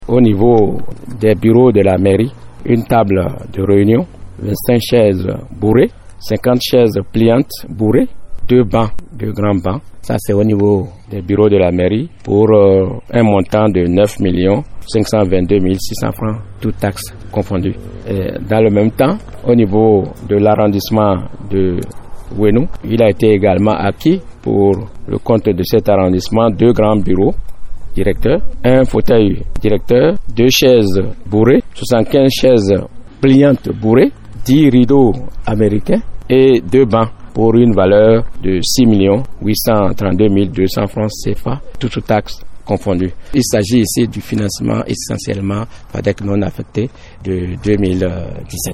Au niveau des bureaux de la mairie, une table de réunion, 25 chaises bourrées, 50 chaises pliantes bourrées, 2 bancs, 2 grands bancs. Ça, c'est au niveau des bureaux de la mairie pour un montant de 9 522 600 francs, toutes taxes confondues. Et dans le même temps, au niveau de l'arrondissement de Ouénou, il a été également acquis pour le compte de cet arrondissement 2 grands bureaux directeurs, un fauteuil directeur, 2 chaises bourrées, 75 chaises pliantes bourrées, 10 rideaux américains et 2 bancs pour une valeur de 6 832 200 francs CFA, toutes taxes confondues. Il s'agit ici du financement essentiellement FADEC non affecté de 2017.